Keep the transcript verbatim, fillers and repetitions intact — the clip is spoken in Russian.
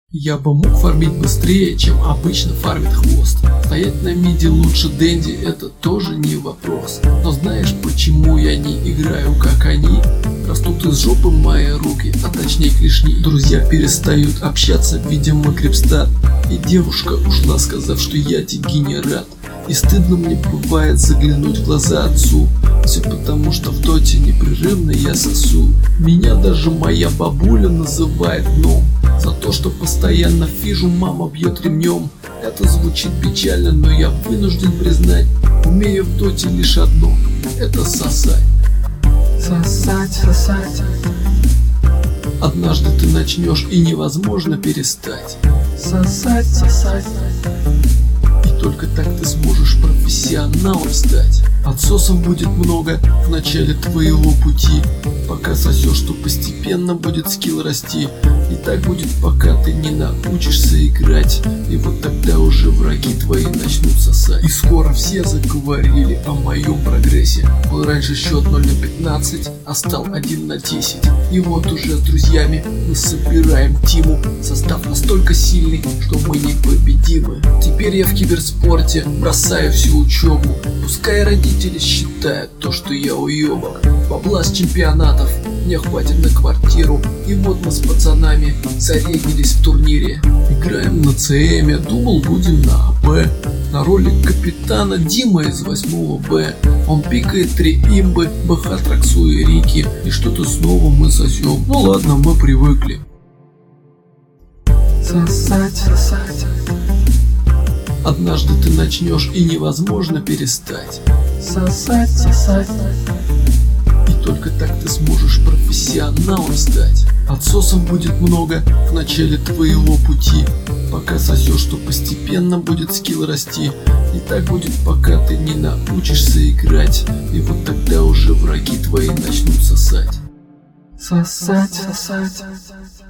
Я бы мог фармить быстрее, чем обычно фармит хвост. Стоять на миде лучше Дэнди, это тоже не вопрос. Но знаешь, почему я не играю как они? Растут из жопы мои руки, а точнее клешни. Друзья перестают общаться, видимо крипстат. И девушка ушла, сказав, что я дегенерат. И стыдно мне бывает заглянуть в глаза отцу. Все потому, что в доте непрерывно я сосу. Меня даже моя бабуля называет гном. За то, что постоянно фижу, мама бьет ремнем. Это звучит печально, но я вынужден признать, умею в доте лишь одно — это сосать. Сосать, сосать. Однажды ты начнешь, и невозможно перестать. Сосать, сосать. И только так ты сможешь профессионалом стать. Отсосов будет много в начале твоего пути. Пока сосешь, то постепенно будет скилл расти. И так будет, пока ты не научишься играть. И вот тогда уже враги твои начнут сосать. И скоро все заговорили о моем прогрессе. Был раньше счет ноль на пятнадцать, а стал один на десять. И вот уже с друзьями мы собираем тиму. Состав настолько сильный, что мы непобедимы. Теперь я в киберспорте бросаю всю учебу. Пускай родители считают то, что я уебок. Бабла с чемпионатов мне хватит на квартиру. И вот мы с пацанами зарегились в турнире. Играем на ЦМе, думал будем на АП. На роли капитана Дима из восьмого Б. Он пикает три имбы, БХ, Траксу и Рики. И что-то снова мы сосем. Ну ладно, мы привыкли. Сосать, сосать. Однажды ты начнешь, и невозможно перестать. Сосать, сосать. И только так ты сможешь профессионалом стать. Отсосов будет много в начале твоего пути. Пока сосешь, то постепенно будет скилл расти. И так будет, пока ты не научишься играть. И вот тогда уже враги твои начнут сосать. Сосать, сосать.